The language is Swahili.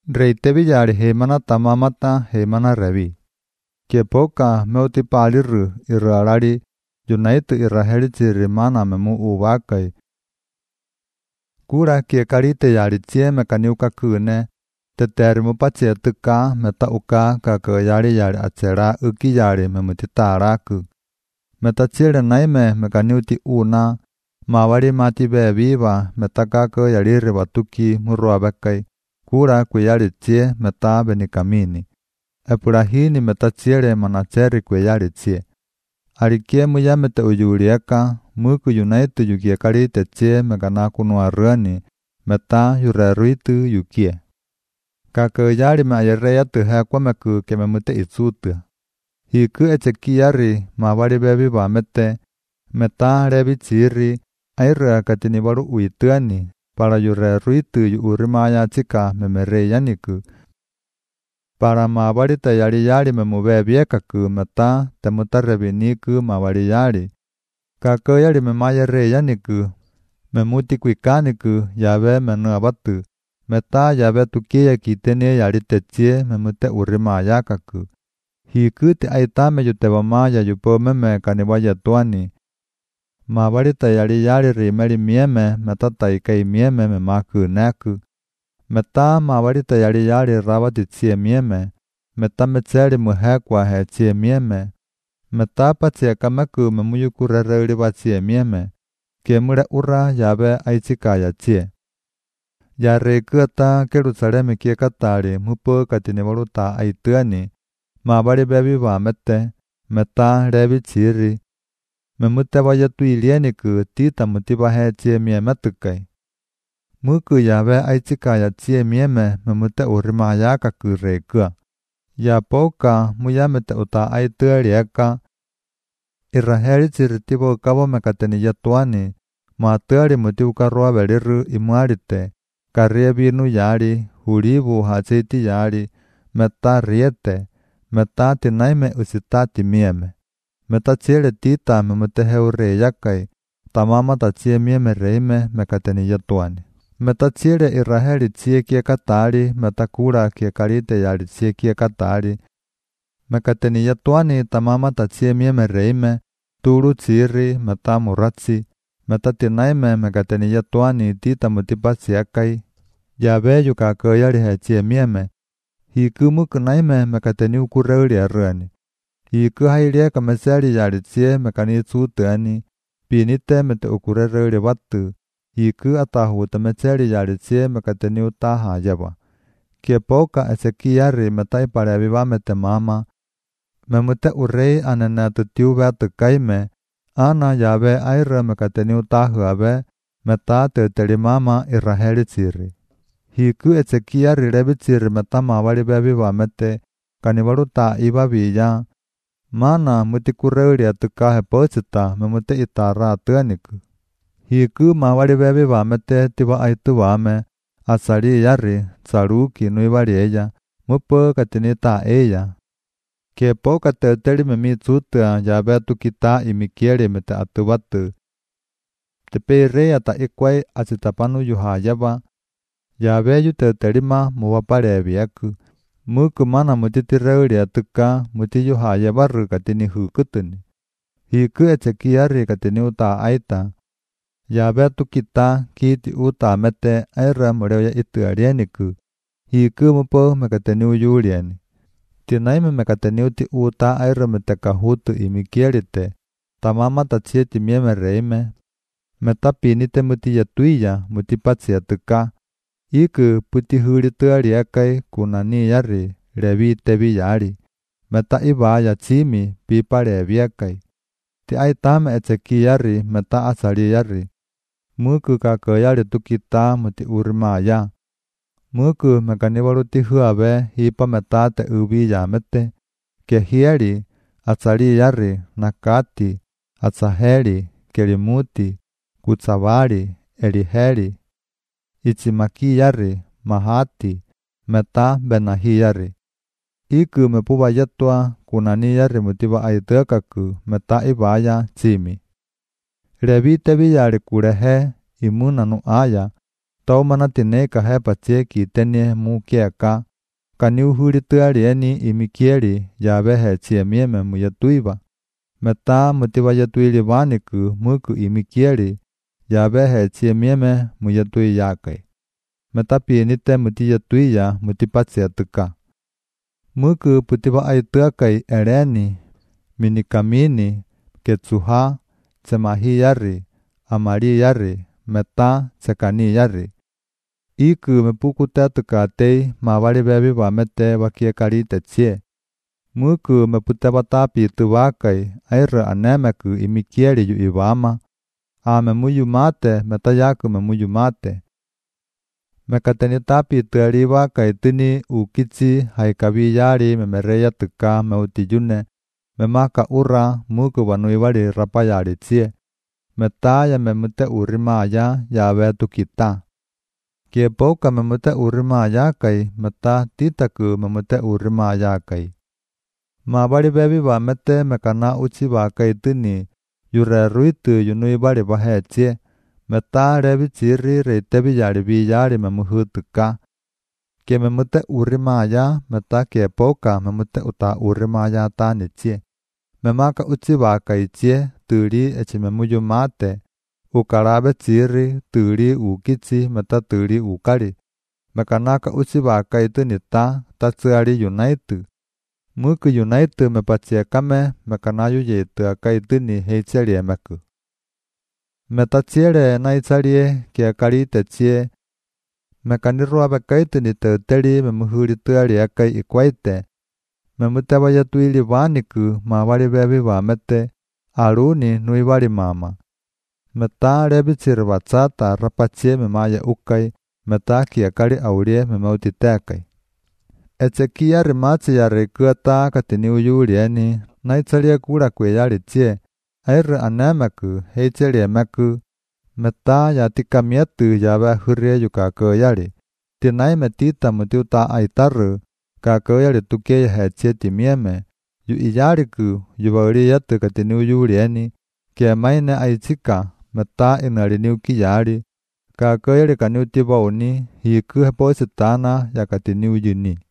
Reitevi yari hemana tamamata hemana revi. Kepoka meutipaliru irarari junaitu irahelichiri mana memu uvakai. Kura kiekarite yari tie mekaniuka kune. Teterimu pacia tuka meta uka kake yari acera uki yari memutitaraku. Meta chile naime mekaniuti una. Mawari mati be viva meta kake yari ribatuki muruabekai. Kura kuyari tie meta benikamini. Epurahini meta chile manacheri kuyari tie. Arikie muyamete uyurieka. Muku yunaitu yukiekarite tie mekanakunua ruani. Meta yureruitu yukie. Kake yari me ayareya tuha kwa meku ke memute itsutu. Hiku echeki yari mawari bebi bamete. Meta rebi chiri. Aira katini baru uituani. Para yure ruitu yu urimaya chika memereya niku. Para mawari ta yari memubebi ekaku meta temuta rebi niku mawari yari. Kake yari memaya reya niku. Memuti kuikaniku yabe menu abatu. Meta yabe tukia kitene yari techie memute urimaya kaku. Hiku te aitame yutebamaya yupo meme kanibaya tuani. Mawari ta yari rimeri mieme meta taikai mieme memaku neku. Meta mawari ta yari rabati chie mieme. Meta mecheri muhekwa he chie mieme. Meta pachie kameku memuyuku rereri bachie mieme. Kemure ura yabe aichikaya chie. Yare kuata Jerusalem kiekatari mupo katinibaruta aituani. Mawari bebi bamete. Meta rebi chiri. Memute vaya tuilieniku tita mutiba he chie mieme tukai. Muku yabe aichikaya chie mieme memute urimaya kaku rekua. Ya poka muyamete uta aituarieka. Iraheli chiritibo kabo mekateni yatuani. Matuari mutiuka roa beriru imuarite. Karie binu yari, huribu hachiti yari. Meta riete. Meta tinaime usitati mieme. Meta chile tita memute heure yakai. Tamama ta chie mieme reime mekateni yatuani. Meta chile iraheli chie kiekatari. Meta kura kiekarite yari chie kiekatari. Mekateni yatuani tamama ta chie mieme reime. Turu chiri meta muratsi. Meta tinaime mekateni yatuani tita mutipasi yakai. Yabe yukake yari he chie mieme. Hiku muku naime mekateni ukureuri aruani. Hiku hailie kameseri yari chie mekani tsutuani. Pinite mete ukureuri watu. Hiku atahu temecheri yari chie mekateni utaha yaba. Kiepoka eseki yari meta iparebi mete mama. Memute urei anenetu tiuba tukaime. Ana yabe aira mekateni utahu abe. Meta teteri mama iraheli chiri. Hiku echeki yari rebi chiri meta mawari bebi bamete. Kanibaruta iba biya. Mana mutikureuri atukahe pochita memute itara atuaniku. Hiku mawari bebi bamete tiba aitu bame. Asari yari saruki nuibari ella. Mupo katinita ella. Kepoka teteri memitsutua yabe atukita imikieri mete atubatu. Tepe rea ta ikwai achitapanu yuhayaba. Yabe yu teterima muwaparebi yaku. Muku mana mutitireuri atuka muti yuhayabaru katini hukutuni. Hiku echeki yari katini uta aita. Yabe atukita kiti uta mete aira mureuya ituarieniku. Hiku mupo mekateni uyurieni. Tinaime mekateni uti uta aira mete kahutu imikierite. Tamama tachieti mieme reime. Meta pinite muti yatuiya muti patsi atuka. Iku puti hurituari akai kunani yari revi tebi yari. Meta ibaya chimi pipa revi akai. Ti aitame echeki yari meta asari yari. Muku kake yari tukita muti urimaya. Muku mekanibaruti huabe hipa meta te ubi yamete. Kehieri, asari yari, nakati, asaheri, kerimuti, kutsabari, eriheri. Ichimaki yari, mahati, meta benahi yari. Iku mepuba yatua kunani yari mutiba aitekaku meta ibaya chimi. Revi tebi yari kurehe imunanu aya. tau mana tine ka hepa che ki tene mu kia ka niu huri tuari ni imikieri ya behe che mieme mu yatuiba. Meta mutiba yatuili vaniku muku imikieri ya behe che mieme mu yatui yakai. Meta pienite muti yatui ya mutipatsia tuka. Muku putiba aituakai ereni, minikamini, ketsuha, tsemahi yari, amari yari, meta tsekani yari. Iku mepukuta tukatei mawari bebi wamete wakie kari techie. Muku meputaba tapi tuwakai aira anemeku imikieri yu iwama. Ame muyu mate metayaku memuyu mate. Mekateni tapi tuari wakai tini ukichi haikabi yari memereya tuka meutijune. Memaka ura muku wanui wari rapayari chie. Metaya memute urimaya yawe tukita. Kie poka memute urimaya kai meta titaku memute urimaya kai. Mawari bebi wamete mekana uchi wakai tini yure ruitu yunui wari wahe chie. Meta rebi chiri reitebi yari bi yari memuhutuka. Kie memute urimaya meta kie poka memute uta urimaya tani chie. Memaka uchi wakai chie turi echi memuyu mate. Ukarabe chiri turi ukichi meta turi ukari. Mekanaka uchi wakai tini ta tsuari unaitu. Muku unaitu mepachie kame mekanayu yetu akai tini heicheri emeku. Metachiere naicharie kia kari techie. Mekanirua bekai tini teuteri memuhuri tuari akai ikwaite. Memuteba yatuili vaniku mawari bebi wamete. Aruni nui wari mama. Meta rebi chirwachata rapachie memaya ukai. Meta kia kari aurie memautitekai. Echekia rimachi ya rekuata katini uyurieni. Naicharie kura kwe yari chie. Aira anemeku heicheri emeku. Meta ya tika mietu yawe hurie yukako yari. Tinai metita mutiuta aitaru. Kako yari tuke hechie timieme. Yu iyariku yuwauri yatu katini uyurieni. Kia maine aichika. Meta inari niuki yari. Kako yari kaniuti wauni. Hiku hepo sitana ya katini uyuni.